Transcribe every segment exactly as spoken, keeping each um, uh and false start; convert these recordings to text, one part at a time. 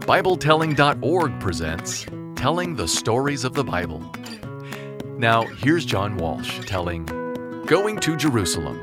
Bible Telling dot org presents Telling the Stories of the Bible. Now, here's John Walsh telling Going to Jerusalem.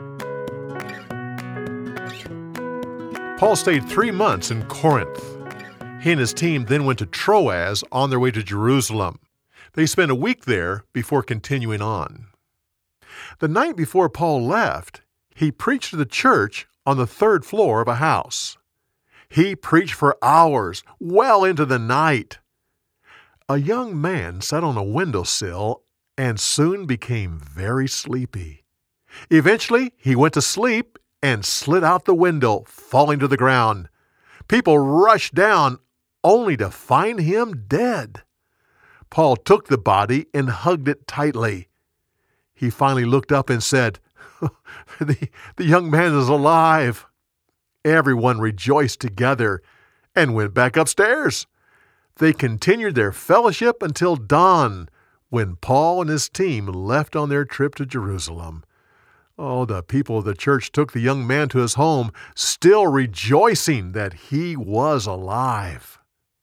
Paul stayed three months in Corinth. He and his team then went to Troas on their way to Jerusalem. They spent a week there before continuing on. The night before Paul left, he preached to the church on the third floor of a house. He preached for hours, well into the night. A young man sat on a windowsill and soon became very sleepy. Eventually, he went to sleep and slid out the window, falling to the ground. People rushed down, only to find him dead. Paul took the body and hugged it tightly. He finally looked up and said, the, the young man is alive. Everyone rejoiced together and went back upstairs. They continued their fellowship until dawn, when Paul and his team left on their trip to Jerusalem. Oh, the people of the church took the young man to his home, still rejoicing that he was alive.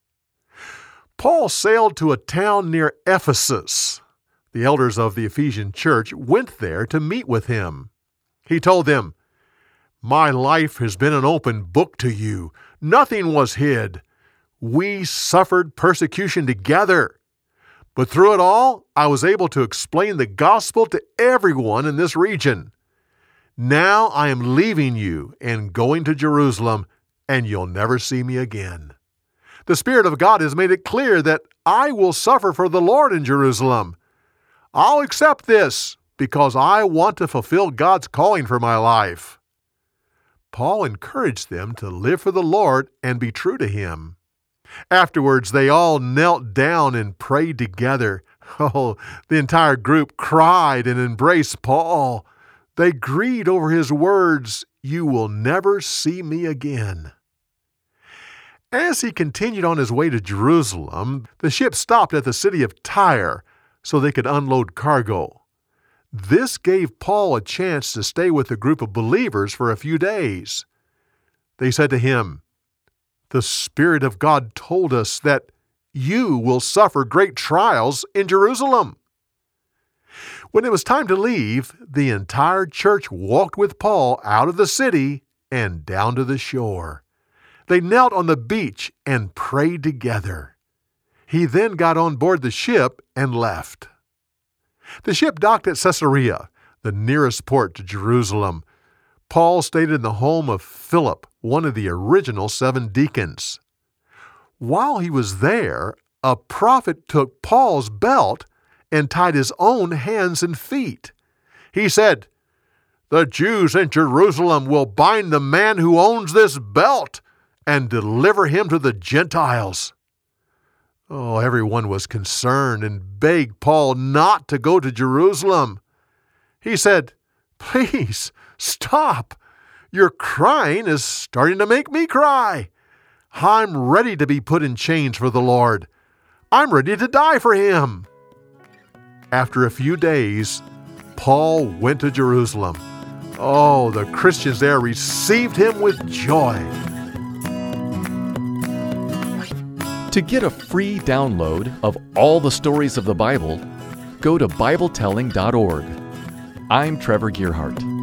Paul sailed to a town near Ephesus. The elders of the Ephesian church went there to meet with him. He told them, "My life has been an open book to you. Nothing was hid. We suffered persecution together. But through it all, I was able to explain the gospel to everyone in this region. Now I am leaving you and going to Jerusalem, and you'll never see me again. The Spirit of God has made it clear that I will suffer for the Lord in Jerusalem. I'll accept this because I want to fulfill God's calling for my life." Paul encouraged them to live for the Lord and be true to Him. Afterwards, they all knelt down and prayed together. Oh, the entire group cried and embraced Paul. They agreed over his words, "You will never see me again." As he continued on his way to Jerusalem, the ship stopped at the city of Tyre so they could unload cargo. This gave Paul a chance to stay with a group of believers for a few days. They said to him, "The Spirit of God told us that you will suffer great trials in Jerusalem." When it was time to leave, the entire church walked with Paul out of the city and down to the shore. They knelt on the beach and prayed together. He then got on board the ship and left. The ship docked at Caesarea, the nearest port to Jerusalem. Paul stayed in the home of Philip, one of the original seven deacons. While he was there, a prophet took Paul's belt and tied his own hands and feet. He said, "The Jews in Jerusalem will bind the man who owns this belt and deliver him to the Gentiles." Oh, everyone was concerned and begged Paul not to go to Jerusalem. He said, "Please, stop. Your crying is starting to make me cry. I'm ready to be put in chains for the Lord. I'm ready to die for Him." After a few days, Paul went to Jerusalem. Oh, the Christians there received him with joy. To get a free download of all the stories of the Bible, go to Bible Telling dot org. I'm Trevor Gearhart.